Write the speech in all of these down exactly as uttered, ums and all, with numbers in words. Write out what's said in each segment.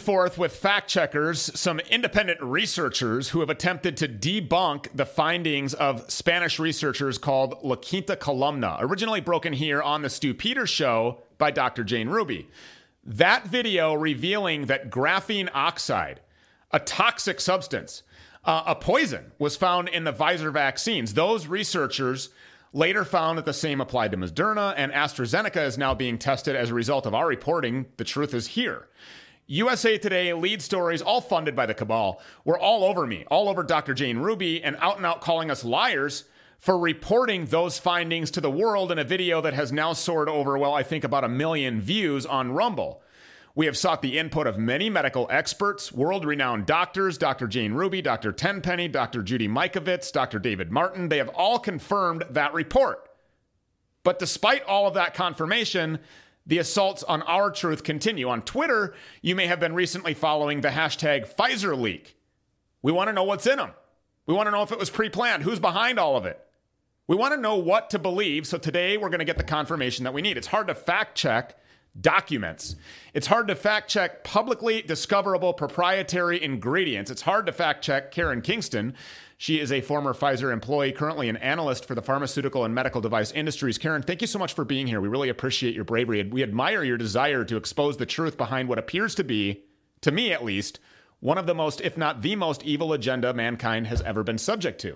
forth with fact checkers, some independent researchers who have attempted to debunk the findings of Spanish researchers called La Quinta Columna, originally broken here on the Stu Peters Show by Doctor Jane Ruby. That video revealing that graphene oxide, a toxic substance, uh, a poison, was found in the Pfizer vaccines. Those researchers later found that the same applied to Moderna, and AstraZeneca is now being tested as a result of our reporting. The truth is here. U S A Today lead stories, all funded by the cabal, were all over me, all over Doctor Jane Ruby, and out and out calling us liars for reporting those findings to the world in a video that has now soared over, well, I think about a million views on Rumble. We have sought the input of many medical experts, world-renowned doctors, Doctor Jane Ruby, Doctor Tenpenny, Doctor Judy Mikovits, Doctor David Martin. They have all confirmed that report. But despite all of that confirmation, the assaults on our truth continue. On Twitter, you may have been recently following the hashtag Pfizer leak. We want to know what's in them. We want to know if it was pre-planned. Who's behind all of it? We want to know what to believe, so today we're going to get the confirmation that we need. It's hard to fact-check documents. It's hard to fact-check publicly discoverable proprietary ingredients. It's hard to fact-check Karen Kingston. She is a former Pfizer employee, currently an analyst for the pharmaceutical and medical device industries. Karen, thank you so much for being here. We really appreciate your bravery. We admire your desire to expose the truth behind what appears to be, to me at least, one of the most, if not the most evil agenda mankind has ever been subject to.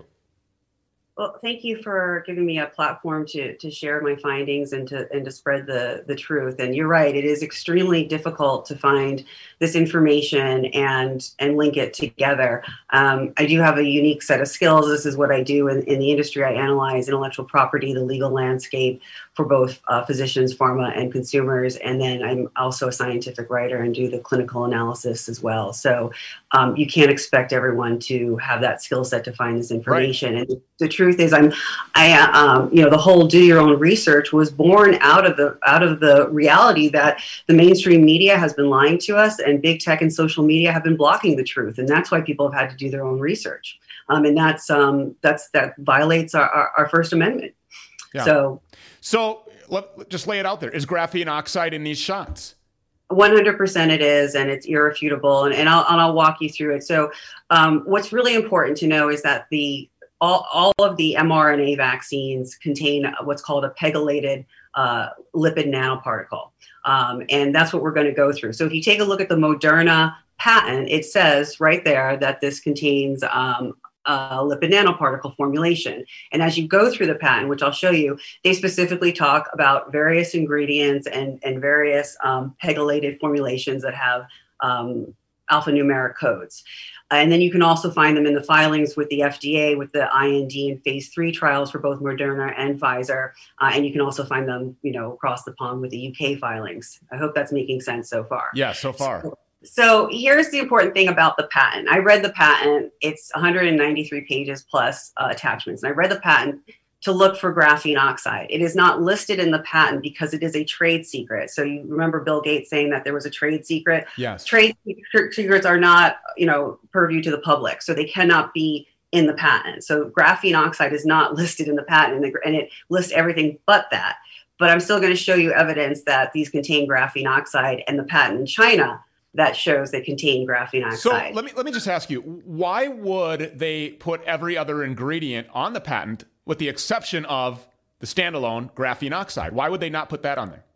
Well, thank you for giving me a platform to to share my findings and to and to spread the the truth. And you're right, it is extremely difficult to find this information and and link it together. Um, I do have a unique set of skills. This is what I do in, in the industry. I analyze intellectual property, the legal landscape for both uh, physicians, pharma, and consumers. And then I'm also a scientific writer and do the clinical analysis as well. So um, you can't expect everyone to have that skill set to find this information. Right. And the truth is, I'm, I, um, you know, the whole do your own research was born out of the out of the reality that the mainstream media has been lying to us, and big tech and social media have been blocking the truth, and that's why people have had to do their own research, um, and that's um, that's that violates our, our, our First Amendment. Yeah. So, so let, just lay it out there. Is graphene oxide in these shots? one hundred percent it is, and it's irrefutable, and, and, I'll, and I'll walk you through it. So, um, what's really important to know is that the All, all of the mRNA vaccines contain what's called a pegylated uh, lipid nanoparticle. Um, and that's what we're going to go through. So if you take a look at the Moderna patent, it says right there that this contains um, a lipid nanoparticle formulation. And as you go through the patent, which I'll show you, they specifically talk about various ingredients and, and various um, pegylated formulations that have um, alphanumeric codes. And then you can also find them in the filings with the F D A, with the I N D and phase three trials for both Moderna and Pfizer. Uh, and you can also find them, you know, across the pond with the U K filings. I hope that's making sense so far. Yeah, so far. So, so here's the important thing about the patent. I read the patent. It's one hundred ninety-three pages plus uh, attachments. And I read the patent to look for graphene oxide. It is not listed in the patent because it is a trade secret. So you remember Bill Gates saying that there was a trade secret? Yes. Trade secrets are not, you know, purview to the public, so they cannot be in the patent. So graphene oxide is not listed in the patent, and, the, and it lists everything but that. But I'm still going to show you evidence that these contain graphene oxide, and the patent in China that shows they contain graphene oxide. So let me let me just ask you, why would they put every other ingredient on the patent with the exception of the standalone graphene oxide? Why would they not put that on there?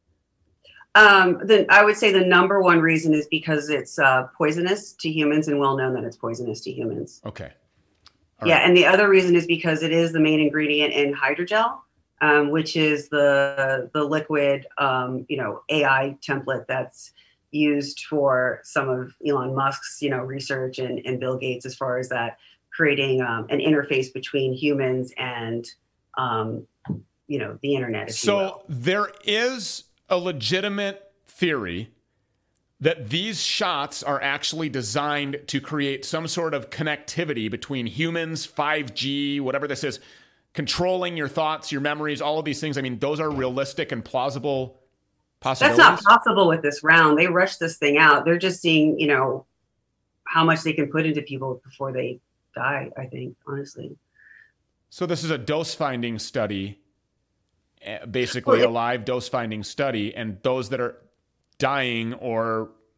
Um, then I would say the number one reason is because it's uh, poisonous to humans, and well known that it's poisonous to humans. Okay. All yeah, right. And the other reason is because it is the main ingredient in hydrogel, um, which is the the liquid, um, you know, A I template that's used for some of Elon Musk's, you know, research and, and Bill Gates as far as that creating um, an interface between humans and, um, you know, the internet. If so you will. There is a legitimate theory that these shots are actually designed to create some sort of connectivity between humans, five G, whatever this is, controlling your thoughts, your memories, all of these things. I mean, those are realistic and plausible possibilities. That's not possible with this round. They rushed this thing out. They're just seeing, you know, how much they can put into people before they die, I think, honestly. So this is a dose-finding study, basically a live dose-finding study, and those that are dying or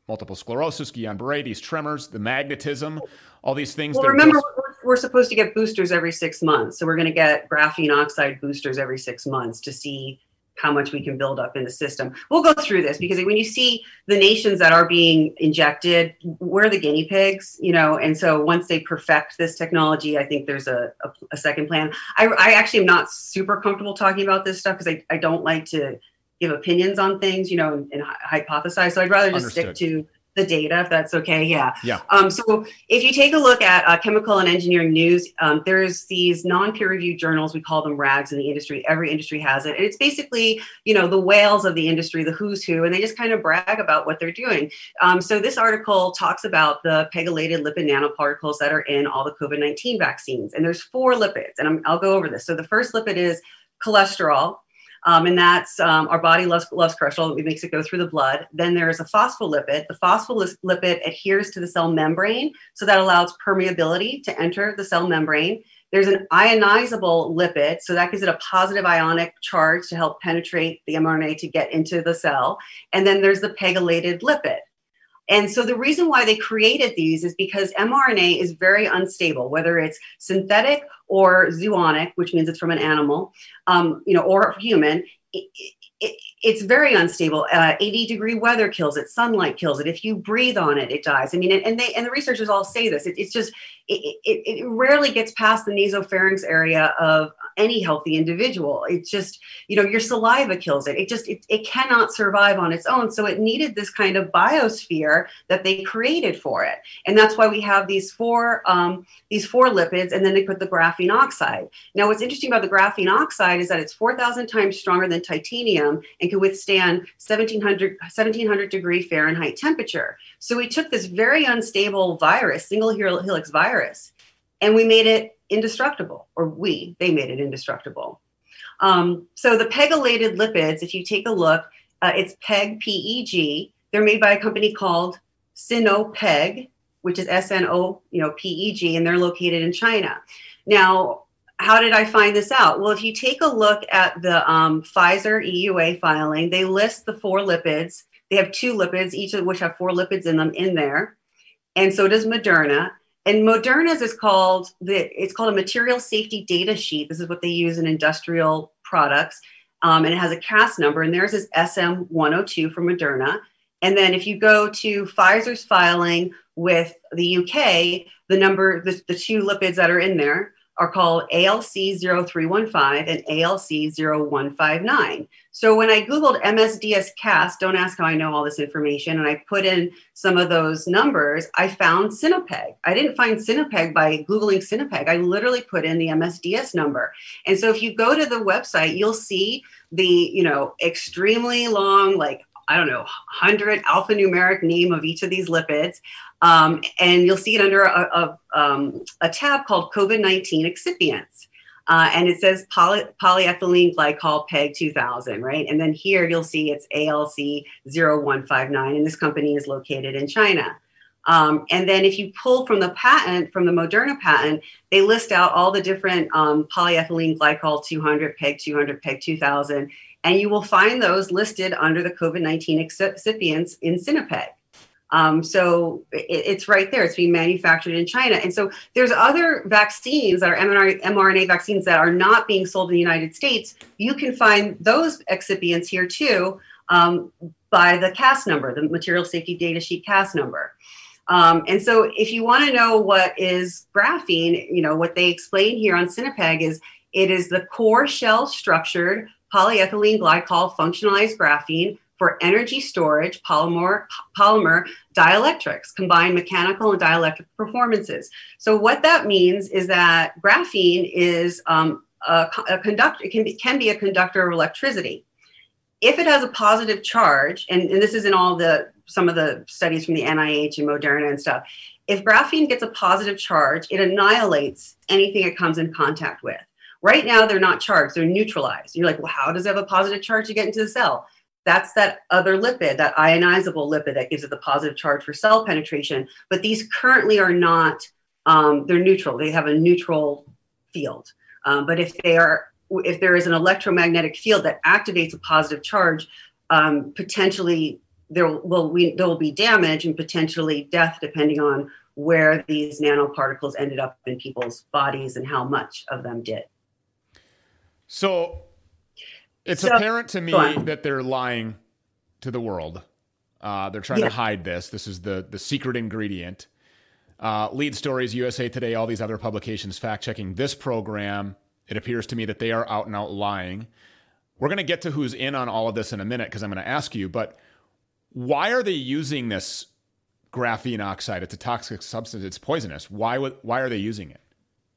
multiple sclerosis, Guillain-Barré, these tremors, the magnetism, all these things. Well, remember, we're, we're supposed to get boosters every six months. So we're going to get graphene oxide boosters every six months to see how much we can build up in the system. We'll go through this because when you see the nations that are being injected, we're the guinea pigs, you know, and so once they perfect this technology, I think there's a, a, a second plan. I, I actually am not super comfortable talking about this stuff because I, I don't like to give opinions on things, you know, and, and hypothesize. So I'd rather just Understood. stick to the data, if that's okay. Yeah. Yeah. Um, so if you take a look at uh, Chemical and Engineering News, um, there's these non-peer reviewed journals. We call them rags in the industry. Every industry has it. And it's basically, you know, the whales of the industry, the who's who, and they just kind of brag about what they're doing. Um, so this article talks about the pegylated lipid nanoparticles that are in all the COVID nineteen vaccines. And there's four lipids, and I'm, I'll go over this. So the first lipid is cholesterol. Um, and that's um, our body loves, loves cholesterol. It makes it go through the blood. Then there's a phospholipid. The phospholipid adheres to the cell membrane, so that allows permeability to enter the cell membrane. There's an ionizable lipid, so that gives it a positive ionic charge to help penetrate the mRNA to get into the cell. And then there's the pegylated lipid. And so the reason why they created these is because mRNA is very unstable, whether it's synthetic or zoonic, which means it's from an animal, um, you know, or human. It, it, it's very unstable. Uh, eighty degree weather kills it. Sunlight kills it. If you breathe on it, it dies. I mean, and they and the researchers all say this. It, it's just it, it, it rarely gets past the nasopharynx area of any healthy individual. It's just, you know, your saliva kills it. It just it, it cannot survive on its own. So it needed this kind of biosphere that they created for it, and that's why we have these four um, these four lipids, and then they put the graphene oxide. Now, what's interesting about the graphene oxide is that it's four thousand times stronger than titanium and can withstand seventeen hundred degree Fahrenheit temperature. So we took this very unstable virus, single helix virus, and we made it indestructible, or we, they made it indestructible. Um, so the pegylated lipids, if you take a look, uh, it's PEG, P E G. They're made by a company called Sinopeg, which is S N O, you know, P E G, and they're located in China. Now, how did I find this out? Well, if you take a look at the um, Pfizer E U A filing, they list the four lipids. They have two lipids, each of which have four lipids in them in there. And so does Moderna. And Moderna's is called, the, it's called a material safety data sheet. This is what they use in industrial products. Um, and it has a C A S number, and theirs is S M one oh two for Moderna. And then if you go to Pfizer's filing with the U K, the number, the, the two lipids that are in there are called A L C zero three one five and A L C zero one five nine. So when I Googled M S D S C A S, don't ask how I know all this information, and I put in some of those numbers, I found Sinopeg. I didn't find Sinopeg by Googling Sinopeg. I literally put in the M S D S number. And so if you go to the website, you'll see the, you know, extremely long, like, I don't know, one hundred alphanumeric name of each of these lipids. Um, and you'll see it under a, a, um, a tab called COVID nineteen excipients. Uh, and it says poly, polyethylene glycol PEG two thousand, right? And then here you'll see it's A L C zero one five nine, and this company is located in China. Um, and then if you pull from the patent, from the Moderna patent, they list out all the different um, polyethylene glycol two hundred, PEG two hundred, PEG two thousand, and you will find those listed under the COVID nineteen excipients in Sinopeg. Um, so it, it's right there. It's being manufactured in China. And so there's other vaccines that are mRNA vaccines that are not being sold in the United States. You can find those excipients here too um, by the C A S number, the Material Safety Data Sheet C A S number. Um, and so if you want to know what is graphene, you know, what they explain here on Sinopeg is it is the core shell structured polyethylene glycol functionalized graphene for energy storage, polymer, polymer dielectrics, combined mechanical and dielectric performances. So what that means is that graphene is um, a, a conductor, it can be, can be a conductor of electricity. If it has a positive charge, and, and this is in all the, some of the studies from the N I H and Moderna and stuff, if graphene gets a positive charge, it annihilates anything it comes in contact with. Right now, they're not charged, they're neutralized. You're like, well, how does it have a positive charge to get into the cell? That's that other lipid, that ionizable lipid that gives it the positive charge for cell penetration. But these currently are not, um, they're neutral. They have a neutral field. Um, but if they are, if there is an electromagnetic field that activates a positive charge, um, potentially there will we there will be damage and potentially death depending on where these nanoparticles ended up in people's bodies and how much of them did. So it's so, apparent to me that they're lying to the world. Uh, they're trying yeah. to hide this. This is the the secret ingredient. Uh, lead stories, U S A Today, all these other publications fact-checking this program. It appears to me that they are out and out lying. We're going to get to who's in on all of this in a minute because I'm going to ask you, but why are they using this graphene oxide? It's a toxic substance. It's poisonous. Why would, why are they using it?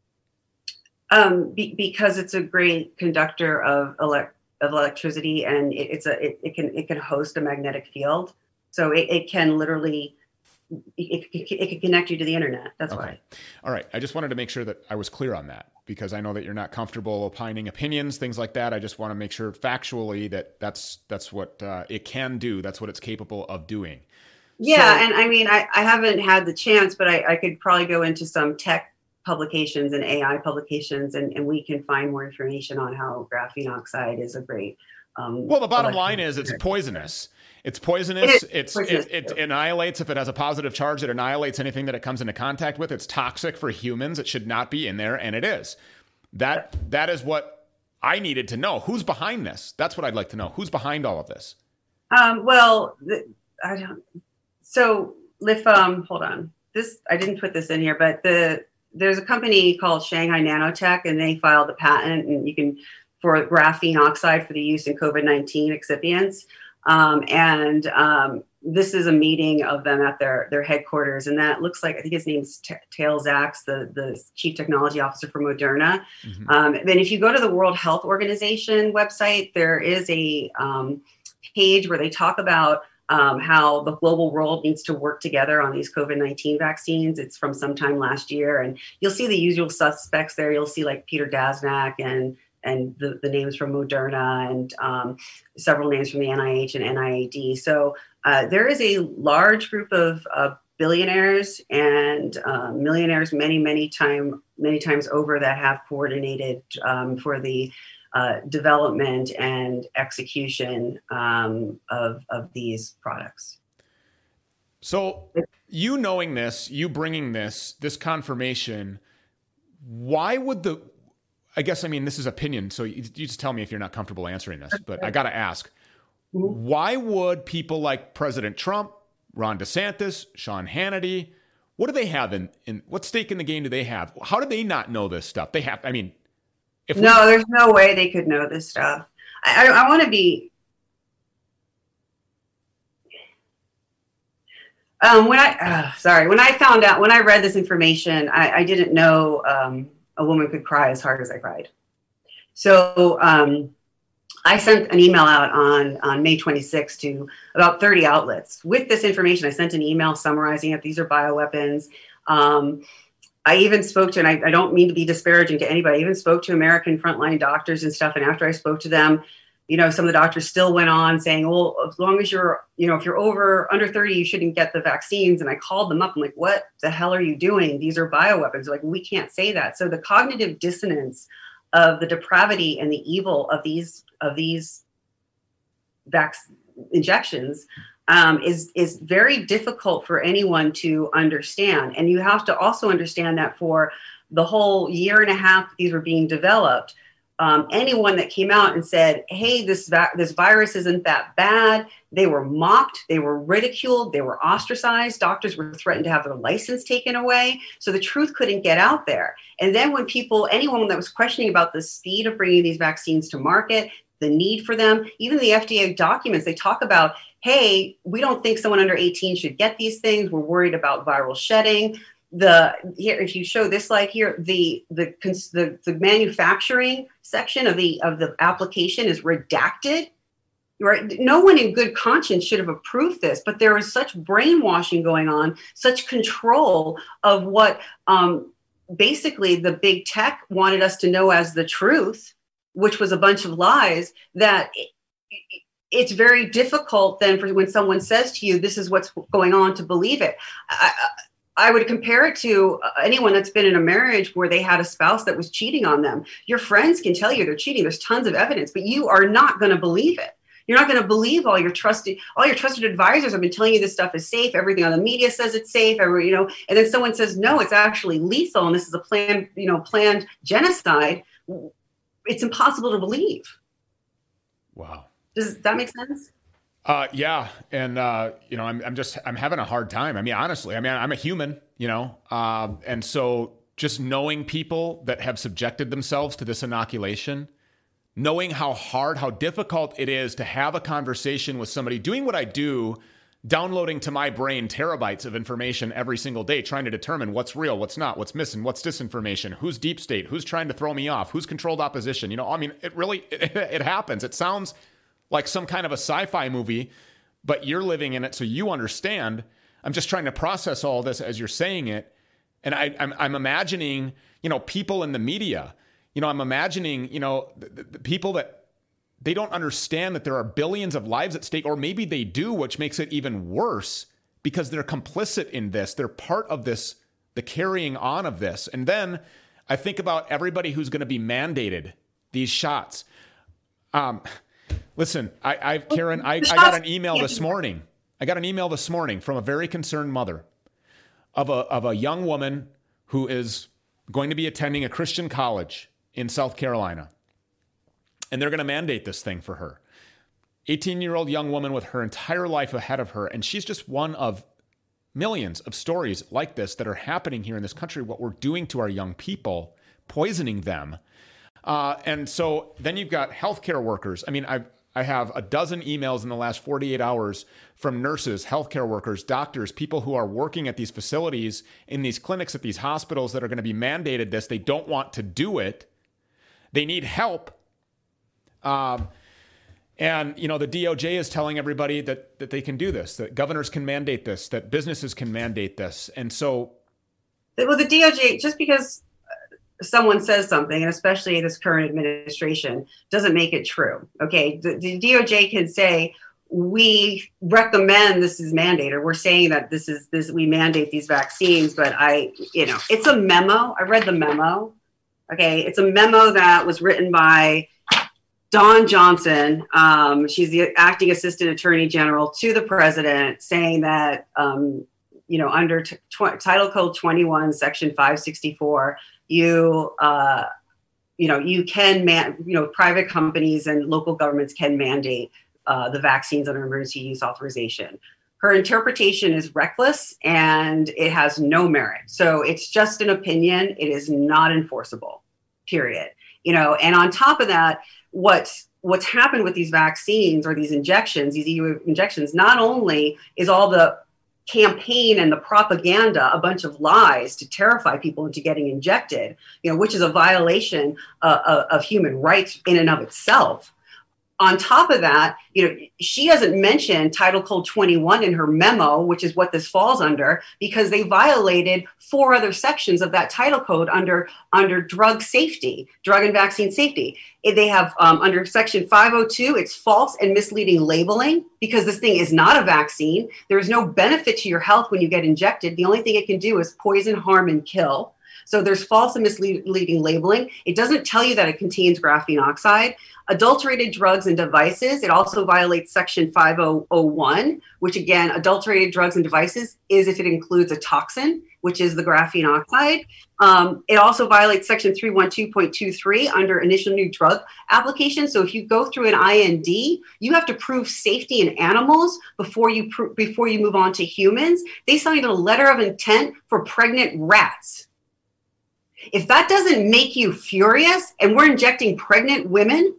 Um, be, because it's a great conductor of, elect, of electricity, and it, it's a it, it can it can host a magnetic field, so it, it can literally it, it, it can connect you to the internet. That's okay. why. All right. I just wanted to make sure that I was clear on that because I know that you're not comfortable opining opinions, things like that. I just want to make sure factually that that's that's what uh, it can do. That's what it's capable of doing. Yeah, so, and I mean, I, I haven't had the chance, but I, I could probably go into some tech publications and A I publications, and, and we can find more information on how graphene oxide is a great. Um, well, the bottom line is it's poisonous. It's poisonous. It it's poisonous. It, it annihilates. If it has a positive charge, it annihilates anything that it comes into contact with. It's toxic for humans. It should not be in there, and it is. That that is what I needed to know. Who's behind this? That's what I'd like to know. Who's behind all of this? Um, well, the, I don't. So, if um, hold on, this I didn't put this in here, but the there's a company called Shanghai Nanotech, and they filed a patent, and you can for graphene oxide for the use in COVID nineteen excipients. Um, and um, this is a meeting of them at their their headquarters, and that looks like I think his name's T- Tal Zaks, the the chief technology officer for Moderna. Mm-hmm. Um, then, if you go to the World Health Organization website, there is a um, page where they talk about um, how the global world needs to work together on these COVID nineteen vaccines. It's from sometime last year, and you'll see the usual suspects there. You'll see like Peter Daszak and and the, the names from Moderna and um, several names from the N I H and N I A D. So uh, there is a large group of uh, billionaires and uh, millionaires many, many time, many times over that have coordinated um, for the uh, development and execution um, of, of these products. So you knowing this, you bringing this, this confirmation, why would the, I guess, I mean, this is opinion, so you, you just tell me if you're not comfortable answering this, but I got to ask, why would people like President Trump, Ron DeSantis, Sean Hannity, what do they have in, in what stake in the game do they have? How do they not know this stuff? They have, I mean, if no, we, there's no way they could know this stuff. I, I, I want to be, um, when I, uh, sorry, when I found out, when I read this information, I, I didn't know, um, a woman could cry as hard as I cried. So um, I sent an email out on, on May twenty-sixth to about thirty outlets with this information. I sent an email summarizing it. These are bioweapons. Um, I even spoke to, and I, I don't mean to be disparaging to anybody, I even spoke to American frontline doctors and stuff. And after I spoke to them, you know, some of the doctors still went on saying, well, as long as you're, you know, if you're over under thirty, you shouldn't get the vaccines. And I called them up. I'm like, what the hell are you doing? These are bioweapons. They're like, we can't say that. So the cognitive dissonance of the depravity and the evil of these, of these vac- injections um, is, is very difficult for anyone to understand. And you have to also understand that for the whole year and a half that these were being developed, Um, anyone that came out and said, hey, this va- this virus isn't that bad, they were mocked, they were ridiculed, they were ostracized. Doctors were threatened to have their license taken away. So the truth couldn't get out there. And then when people, anyone that was questioning about the speed of bringing these vaccines to market, the need for them, even the F D A documents, they talk about, hey, we don't think someone under eighteen should get these things. We're worried about viral shedding. The here, if you show this slide here, the the the, the manufacturing section of the of the application is redacted. Right? No one in good conscience should have approved this, but there is such brainwashing going on, such control of what um, basically the big tech wanted us to know as the truth, which was a bunch of lies, that it, it's very difficult then for when someone says to you, this is what's going on, to believe it. I, I would compare it to anyone that's been in a marriage where they had a spouse that was cheating on them. Your friends can tell you they're cheating. There's tons of evidence, but you are not going to believe it. You're not going to believe all your trusted, all your trusted advisors have been telling you this stuff is safe. Everything on the media says it's safe. Every, you know, and then someone says, no, it's actually lethal. And this is a planned, you know, planned genocide. It's impossible to believe. Wow. Does that make sense? Uh, yeah. And, uh, you know, I'm, I'm just, I'm having a hard time. I mean, honestly, I mean, I'm a human, you know, uh, and so just knowing people that have subjected themselves to this inoculation, knowing how hard, how difficult it is to have a conversation with somebody doing what I do, downloading to my brain terabytes of information every single day, trying to determine what's real, what's not, what's missing, what's disinformation, who's deep state, who's trying to throw me off, who's controlled opposition. You know, I mean, it really, it, it happens. It sounds like some kind of a sci-fi movie, but you're living in it, so you understand. I'm just trying to process all this as you're saying it. And I, I'm, I'm imagining, you know, people in the media, you know, I'm imagining, you know, the, the people that they don't understand that there are billions of lives at stake, or maybe they do, which makes it even worse because they're complicit in this. They're part of this, the carrying on of this. And then I think about everybody who's going to be mandated these shots. Um, listen, I, I Karen, I, I got an email this morning. I got an email this morning from a very concerned mother of a of a young woman who is going to be attending a Christian college in South Carolina. And they're going to mandate this thing for her. eighteen-year-old young woman with her entire life ahead of her. And she's just one of millions of stories like this that are happening here in this country, what we're doing to our young people, poisoning them. Uh, and so then you've got healthcare workers. I mean, I've I have a dozen emails in the last forty-eight hours from nurses, healthcare workers, doctors, people who are working at these facilities, in these clinics, at these hospitals that are going to be mandated this. They don't want to do it. They need help. Um, and, you know, the D O J is telling everybody that, that they can do this, that governors can mandate this, that businesses can mandate this. And so. Well, the D O J, just because someone says something, and especially this current administration, doesn't make it true. Okay. The, the D O J can say, we recommend this is mandated. We're saying that this is this, we mandate these vaccines, but I, you know, it's a memo. I read the memo. Okay. It's a memo that was written by Dawn Johnson. Um, she's the acting assistant attorney general to the president, saying that, um, you know, under t- tw- Title Code twenty-one, Section five sixty-four, you, uh, you know, you can, man, you know, private companies and local governments can mandate uh, the vaccines under emergency use authorization. Her interpretation is reckless and it has no merit. So it's just an opinion. It is not enforceable, period. You know, and on top of that, what's what's happened with these vaccines or these injections, these E U injections, not only is all the campaign and the propaganda a bunch of lies to terrify people into getting injected, you know, which is a violation uh, of human rights in and of itself. On top of that, you know, she doesn't mention Title Code twenty-one in her memo, which is what this falls under, because they violated four other sections of that title code under, under drug safety, drug and vaccine safety. They have um, under Section five oh two, it's false and misleading labeling, because this thing is not a vaccine. There is no benefit to your health when you get injected. The only thing it can do is poison, harm, and kill. So there's false and misleading labeling. It doesn't tell you that it contains graphene oxide. Adulterated drugs and devices, it also violates Section five oh one, which again, adulterated drugs and devices is if it includes a toxin, which is the graphene oxide. Um, it also violates Section three twelve point two three under initial new drug application. So if you go through an I N D, you have to prove safety in animals before you pr- before you move on to humans. They signed a letter of intent for pregnant rats. If that doesn't make you furious, and we're injecting pregnant women,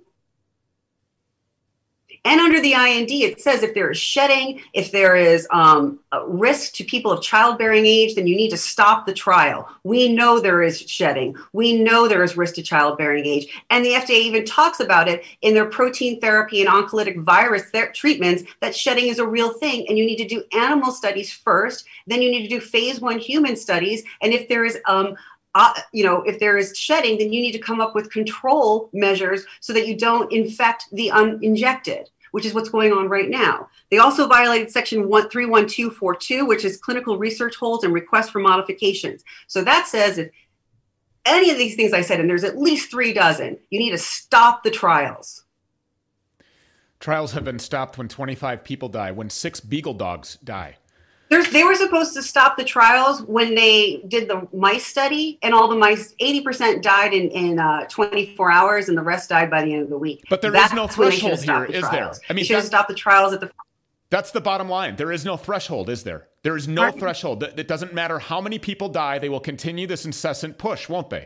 and under the I N D, it says if there is shedding, if there is um, a risk to people of childbearing age, then you need to stop the trial. We know there is shedding. We know there is risk to childbearing age. And the F D A even talks about it in their protein therapy and oncolytic virus ther- treatments, that shedding is a real thing. And you need to do animal studies first. Then you need to do phase one human studies. And if there is um, Uh, you know, if there is shedding, then you need to come up with control measures so that you don't infect the uninjected, which is what's going on right now. They also violated Section three one two four two, which is clinical research holds and requests for modifications. So that says if any of these things I said, and there's at least three dozen, you need to stop the trials. Trials have been stopped when twenty-five people die, when six beagle dogs die. There's, they were supposed to stop the trials when they did the mice study, and all the mice, eighty percent died in, in uh, twenty-four hours, and the rest died by the end of the week. But there That's is no threshold here, the is there? I mean, should have stopped the trials at the... That's the bottom line. There is no threshold, is there? There is no Pardon? threshold. It doesn't matter how many people die. They will continue this incessant push, won't they?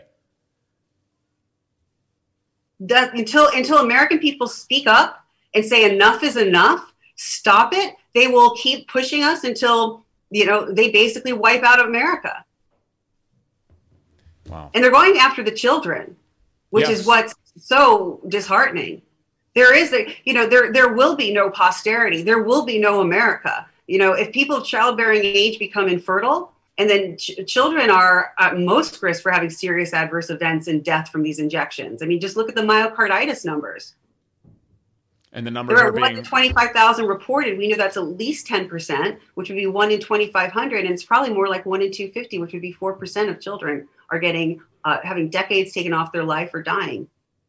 That, until until American people speak up and say enough is enough, stop it, they will keep pushing us until, you know, they basically wipe out America. Wow. And they're going after the children, which yes. is what's so disheartening. There is, a, you know, there there will be no posterity. There will be no America. You know, if people of childbearing age become infertile, and then ch- children are at most risk for having serious adverse events and death from these injections. I mean, just look at the myocarditis numbers. And the numbers there are, are being... one in twenty-five thousand reported. We know that's at least ten percent, which would be one in twenty-five hundred. And it's probably more like one in two hundred fifty, which would be four percent of children are getting, uh, having decades taken off their life or dying.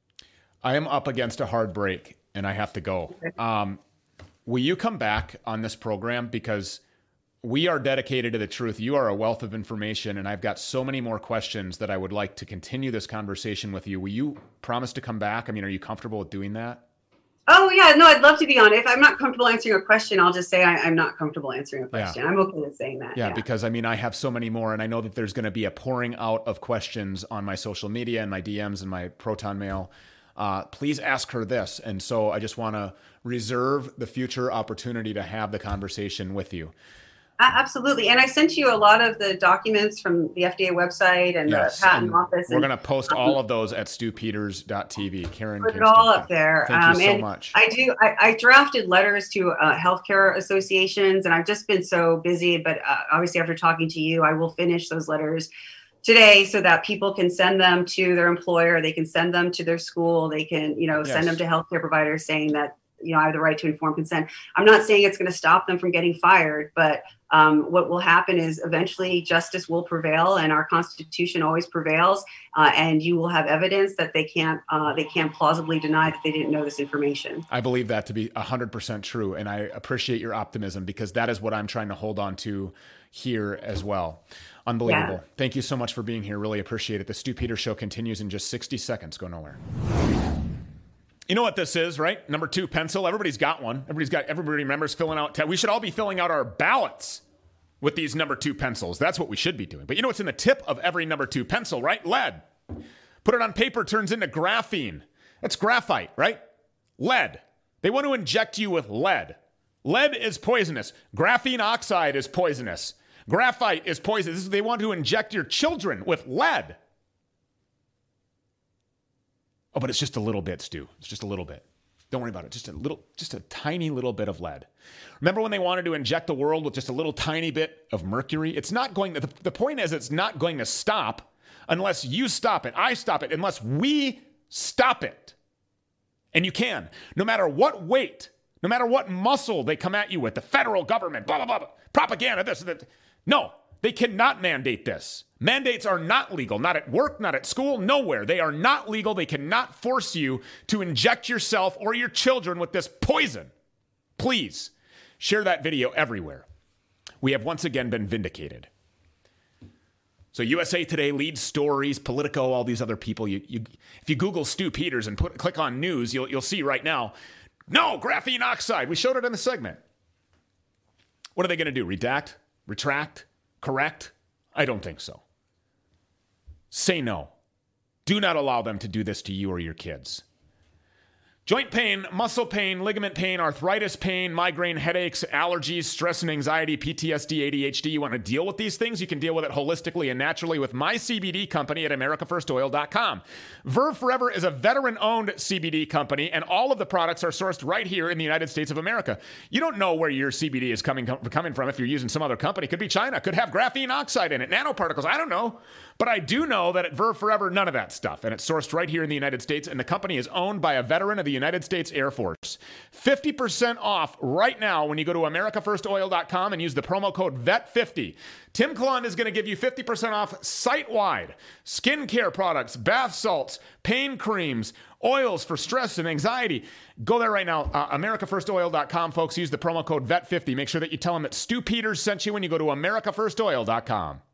I am up against a hard break and I have to go. Okay. Um, will you come back on this program? Because we are dedicated to the truth. You are a wealth of information, and I've got so many more questions that I would like to continue this conversation with you. Will you promise to come back? I mean, are you comfortable with doing that? Oh, yeah. No, I'd love to be on. If I'm not comfortable answering a question, I'll just say I, I'm not comfortable answering a question. Yeah. I'm okay with saying that. Yeah, yeah, because, I mean, I have so many more, and I know that there's going to be a pouring out of questions on my social media and my D Ms and my Proton Mail. Uh, please ask her this. And so I just want to reserve the future opportunity to have the conversation with you. Absolutely. And I sent you a lot of the documents from the F D A website and yes, the patent and office. We're going to post um, all of those at stu peters dot t v. Karen Put Kingston. it all up there. Thank um, you so and much. I do. I, I drafted letters to uh, healthcare associations, and I've just been so busy. But uh, obviously, after talking to you, I will finish those letters today so that people can send them to their employer. They can send them to their school. They can, you know, yes. send them to healthcare providers saying that, you know, I have the right to informed consent. I'm not saying it's going to stop them from getting fired, but um, what will happen is eventually justice will prevail, and our Constitution always prevails. Uh, and you will have evidence that they can't uh, they can't plausibly deny that they didn't know this information. I believe that to be one hundred percent true, and I appreciate your optimism, because that is what I'm trying to hold on to here as well. Unbelievable. Yeah. Thank you so much for being here. Really appreciate it. The Stu Peters Show continues in just sixty seconds. Go nowhere. You know what this is, right? Number two pencil. Everybody's got one. Everybody's got, everybody remembers filling out. Te- we should all be filling out our ballots with these number two pencils. That's what we should be doing. But you know what's in the tip of every number two pencil, right? Lead. Put it on paper, turns into graphene. That's graphite, right? Lead. They want to inject you with lead. Lead is poisonous. Graphene oxide is poisonous. Graphite is poisonous. They want to inject your children with lead. Oh, but it's just a little bit, Stu. It's just a little bit. Don't worry about it. Just a little, just a tiny little bit of lead. Remember when they wanted to inject the world with just a little tiny bit of mercury? It's not going to, the, the point is it's not going to stop unless you stop it. I stop it, unless we stop it. And you can. No matter what weight, no matter what muscle they come at you with, the federal government, blah, blah, blah, blah, propaganda, this, that. No, they cannot mandate this. Mandates are not legal, not at work, not at school, nowhere. They are not legal. They cannot force you to inject yourself or your children with this poison. Please share that video everywhere. We have once again been vindicated. So U S A Today, lead stories, Politico, all these other people. You, you, if you Google Stu Peters and put, click on news, you'll, you'll see right now, no, graphene oxide. We showed it in the segment. What are they going to do? Redact? Retract? Correct? I don't think so. Say no. Do not allow them to do this to you or your kids. Joint pain, muscle pain, ligament pain, arthritis pain, migraine, headaches, allergies, stress and anxiety, P T S D, A D H D. You want to deal with these things? You can deal with it holistically and naturally with my C B D company at America First Oil dot com. Verve Forever is a veteran-owned C B D company, and all of the products are sourced right here in the United States of America. You don't know where your C B D is coming, coming from if you're using some other company. Could be China. Could have graphene oxide in it, nanoparticles. I don't know. But I do know that at Verve Forever, none of that stuff. And it's sourced right here in the United States, and the company is owned by a veteran of the United States Air Force. fifty percent off right now when you go to America First Oil dot com and use the promo code V E T fifty. Tim Clund is going to give you fifty percent off site-wide. Skincare products, bath salts, pain creams, oils for stress and anxiety. Go there right now, uh, America First Oil dot com, folks. Use the promo code V E T fifty. Make sure that you tell them that Stu Peters sent you when you go to America First Oil dot com.